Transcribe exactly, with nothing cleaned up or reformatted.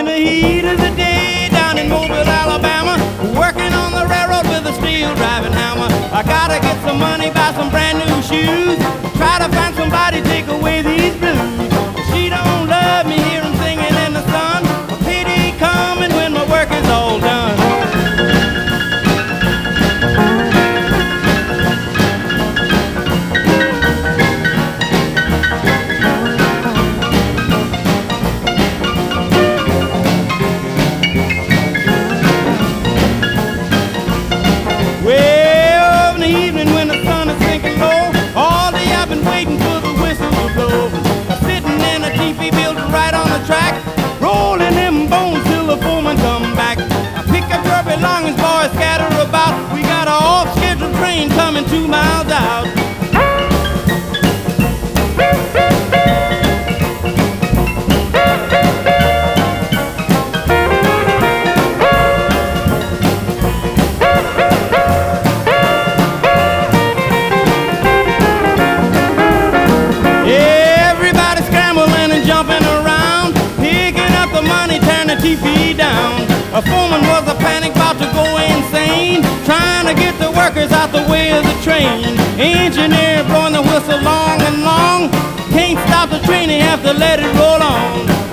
the heat of the day down in Mobile, Alabama, working on the railroad with a steel driving hammer. I gotta get some money, buy some brand new shoes, try to find somebody take away these blues. She don't love me, hear 'em singing in the sun. A pity coming when my work is all done. Well, in the evening when the sun is sinking low, all day I've been waiting for the whistle to blow. I'm sitting in a teepee building right on the track, rolling them bones till the foreman come back. I pick up your belongings, boys, scatter about. We got a off-scheduled train coming two miles out. Everybody scrambling and jumping around, picking up the money, tearing the T V down. A foreman was a panic, about to go insane, trying to get the workers out the way of the train. Engineer blowing the whistle long and long, can't stop the train, he have to let it roll on.